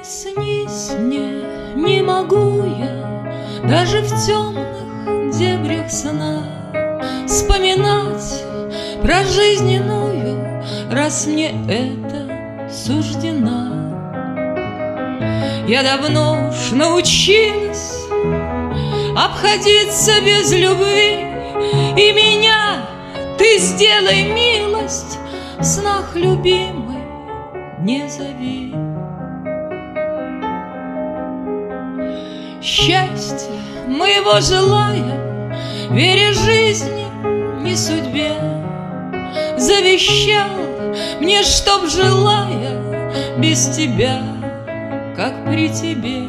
снись мне, не могу я даже в темных дебрях сна вспоминать про жизненную, раз мне это суждено. Я давно уж научилась обходиться без любви, и меня ты сделай милость, в снах любимый не зови. Счастья моего желая, веря жизни, не судьбе, завещал мне, чтоб желая без тебя, как при тебе.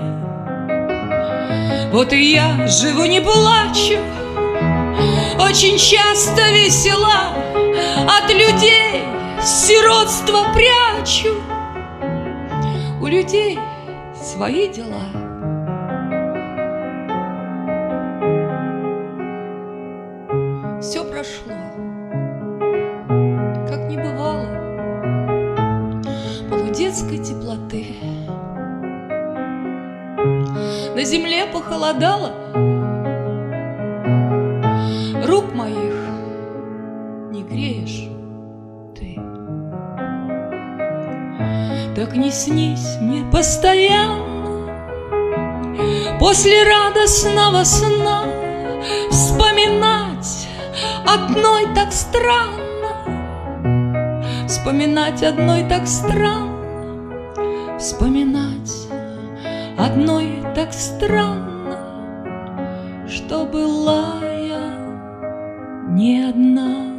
Вот и я живу, не плачу, очень часто весела, от людей сиротство прячу, у людей свои дела. Все прошло, как не бывало полудетской теплоты. На земле похолодало, рук моих не греешь ты. Так не снись мне постоянно после радостного сна вспоминать одной так странно, вспоминать одной так странно, вспоминать одной так странно, что была я не одна.